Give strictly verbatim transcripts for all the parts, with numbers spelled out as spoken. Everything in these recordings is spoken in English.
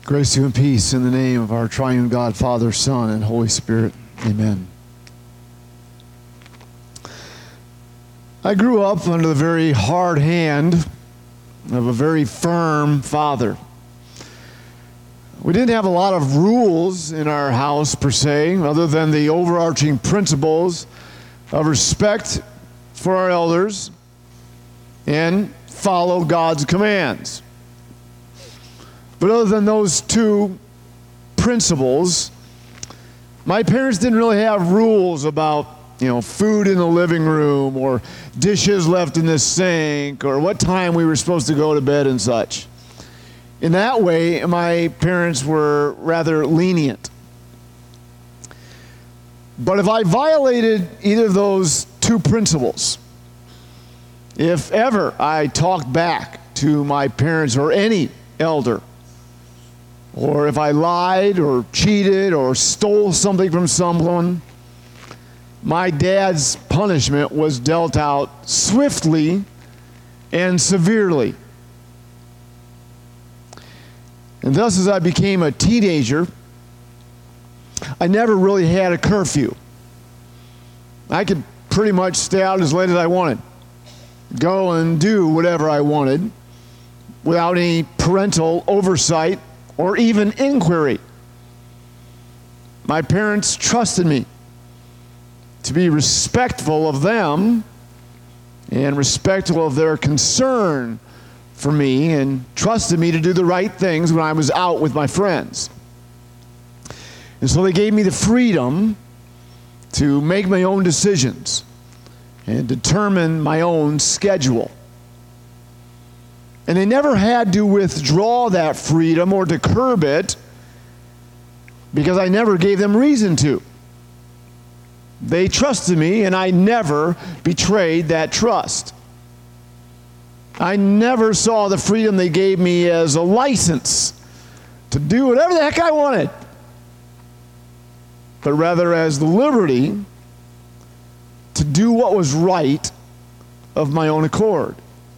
Grace to you and peace in the name of our triune God, Father, Son, and Holy Spirit. Amen. I grew up under the very hard hand of a very firm father. We didn't have a lot of rules in our house, per se, other than the overarching principles of respect for our elders and follow God's commands. But other than those two principles, my parents didn't really have rules about, you know, food in the living room or dishes left in the sink or what time we were supposed to go to bed and such. In that way, my parents were rather lenient. But if I violated either of those two principles, if ever I talked back to my parents or any elder, or if I lied or cheated or stole something from someone, my dad's punishment was dealt out swiftly and severely. And thus, as I became a teenager, I never really had a curfew. I could pretty much stay out as late as I wanted, go and do whatever I wanted without any parental oversight or even inquiry. My parents trusted me to be respectful of them and respectful of their concern for me, and trusted me to do the right things when I was out with my friends. And so they gave me the freedom to make my own decisions and determine my own schedule. And they never had to withdraw that freedom or to curb it because I never gave them reason to. They trusted me, and I never betrayed that trust. I never saw the freedom they gave me as a license to do whatever the heck I wanted, but rather as the liberty to do what was right of my own accord.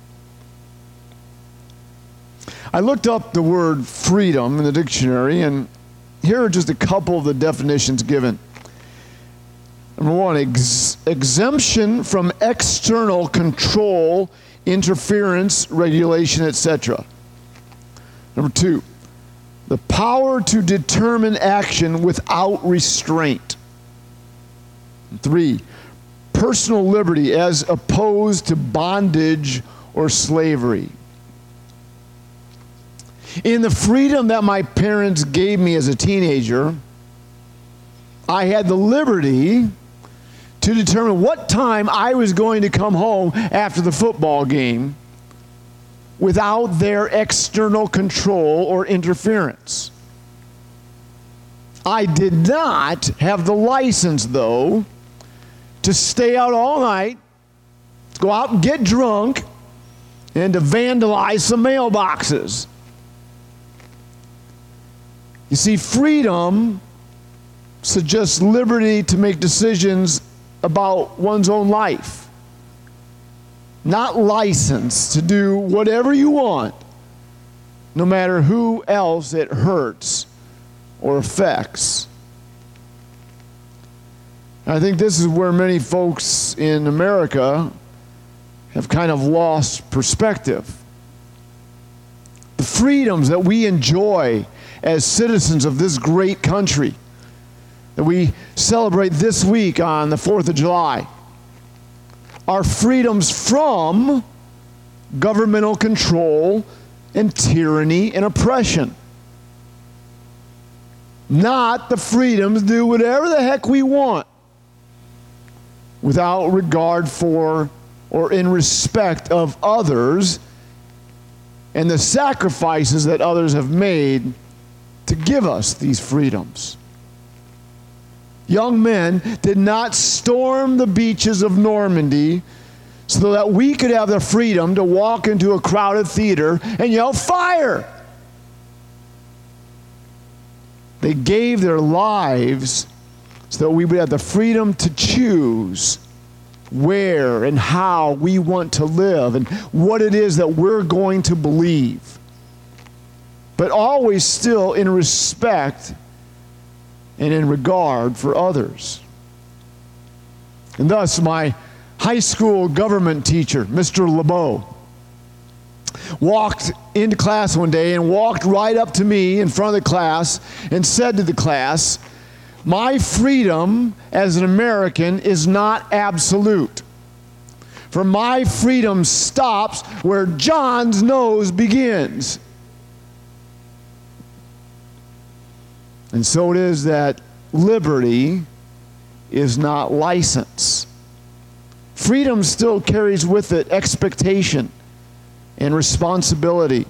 I looked up the word freedom in the dictionary, and here are just a couple of the definitions given. Number one, ex- exemption from external control, interference, regulation, et cetera. Number two, the power to determine action without restraint. Three, personal liberty as opposed to bondage or slavery. In the freedom that my parents gave me as a teenager, I had the liberty to determine what time I was going to come home after the football game without their external control or interference. I did not have the license, though, to stay out all night, to go out and get drunk, and to vandalize some mailboxes. You see, freedom suggests liberty to make decisions about one's own life, not license to do whatever you want, no matter who else it hurts or affects. I think this is where many folks in America have kind of lost perspective. The freedoms that we enjoy as citizens of this great country that we celebrate this week on the fourth of July are freedoms from governmental control and tyranny and oppression. Not the freedoms to do whatever the heck we want without regard for or in respect of others and the sacrifices that others have made to give us these freedoms. Young men did not storm the beaches of Normandy so that we could have the freedom to walk into a crowded theater and yell, "Fire!" They gave their lives so that we would have the freedom to choose where and how we want to live and what it is that we're going to believe. but always still in respect and in regard for others. And thus, my high school government teacher, Mister LeBeau, walked into class one day and walked right up to me in front of the class and said to the class, "My freedom as an American is not absolute. For my freedom stops where John's nose begins." And so it is that liberty is not license. Freedom still carries with it expectation and responsibility.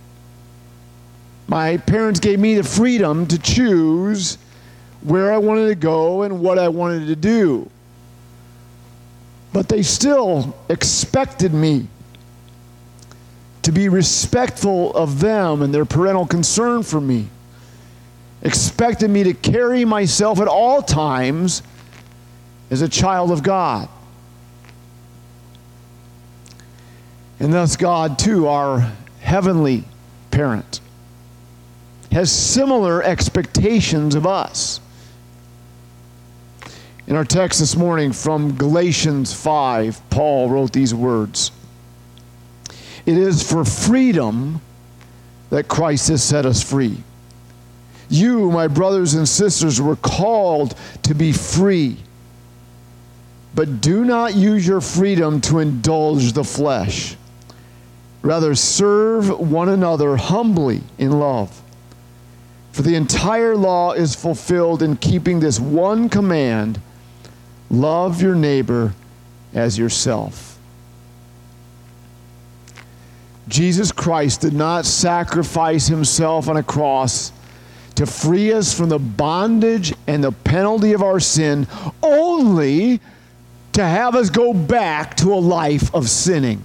My parents gave me the freedom to choose where I wanted to go and what I wanted to do. But they still expected me to be respectful of them and their parental concern for me. Expected me to carry myself at all times as a child of God. And thus God, too, our heavenly parent, has similar expectations of us. In our text this morning from Galatians five, Paul wrote these words: "It is for freedom that Christ has set us free. You, my brothers and sisters, were called to be free. But do not use your freedom to indulge the flesh. Rather, serve one another humbly in love. For the entire law is fulfilled in keeping this one command: love your neighbor as yourself." Jesus Christ did not sacrifice himself on a cross to free us from the bondage and the penalty of our sin, only to have us go back to a life of sinning.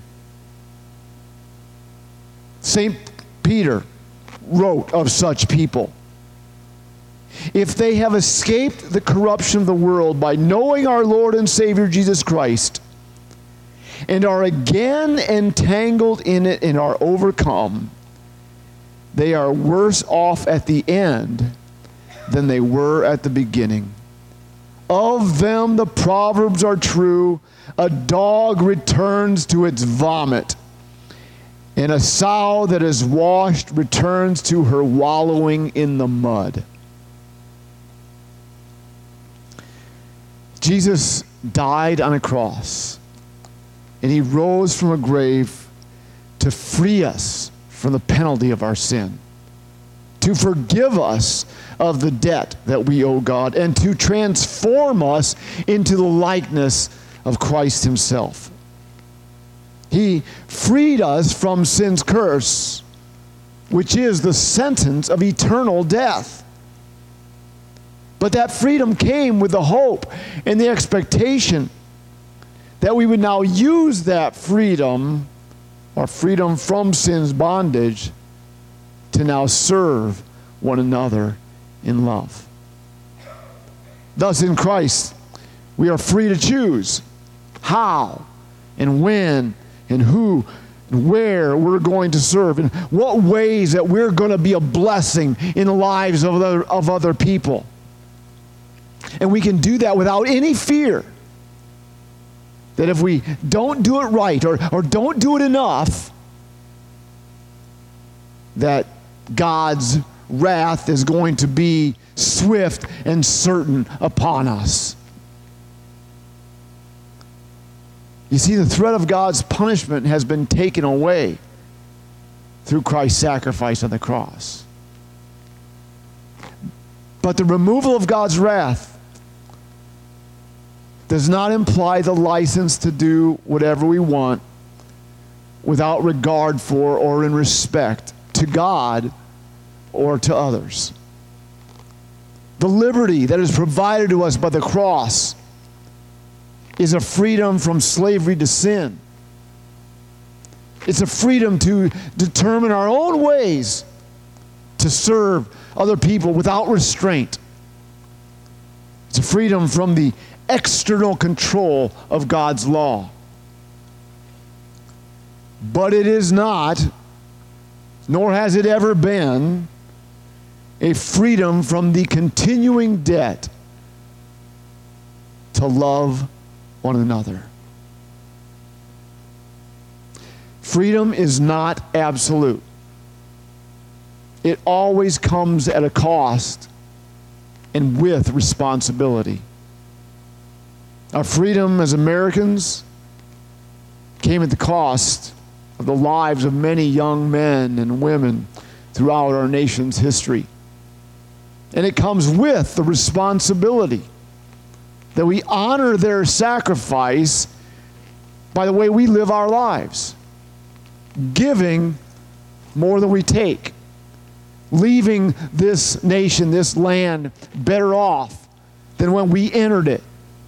Saint Peter wrote of such people: "If they have escaped the corruption of the world by knowing our Lord and Savior Jesus Christ, and are again entangled in it and are overcome, they are worse off at the end than they were at the beginning. Of them the proverbs are true: a dog returns to its vomit, and a sow that is washed returns to her wallowing in the mud." Jesus died on a cross, and he rose from a grave to free us from the penalty of our sin, to forgive us of the debt that we owe God, and to transform us into the likeness of Christ himself. He freed us from sin's curse, which is the sentence of eternal death. But that freedom came with the hope and the expectation that we would now use that freedom, or freedom from sin's bondage, to now serve one another in love. Thus, in Christ, we are free to choose how and when and who and where we're going to serve, and what ways that we're going to be a blessing in the lives of other, of other people. And we can do that without any fear that if we don't do it right, or, or don't do it enough, that God's wrath is going to be swift and certain upon us. You see, the threat of God's punishment has been taken away through Christ's sacrifice on the cross. But the removal of God's wrath does not imply the license to do whatever we want without regard for or in respect to God or to others. The liberty that is provided to us by the cross is a freedom from slavery to sin. It's a freedom to determine our own ways to serve other people without restraint. It's a freedom from the external control of God's law. But it is not nor has it ever been, a freedom from the continuing debt to love one another. Freedom is not absolute. It always comes at a cost and with responsibility. Our freedom as Americans came at the cost of the lives of many young men and women throughout our nation's history. And it comes with the responsibility that we honor their sacrifice by the way we live our lives, giving more than we take, leaving this nation, this land, better off than when we entered it.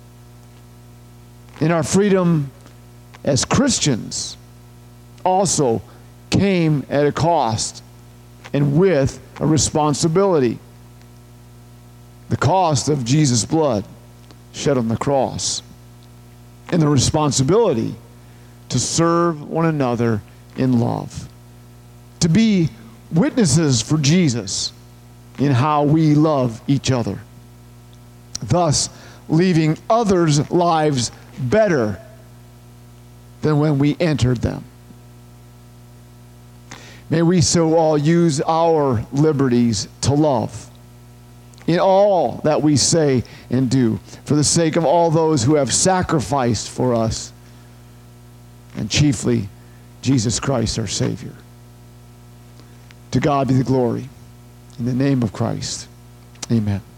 And our freedom as Christians also came at a cost and with a responsibility. The cost of Jesus' blood shed on the cross, and the responsibility to serve one another in love, to be witnesses for Jesus in how we love each other, thus leaving others' lives better than when we entered them. May we so all use our liberties to love in all that we say and do, for the sake of all those who have sacrificed for us, and chiefly Jesus Christ our Savior. To God be the glory. In the name of Christ, amen.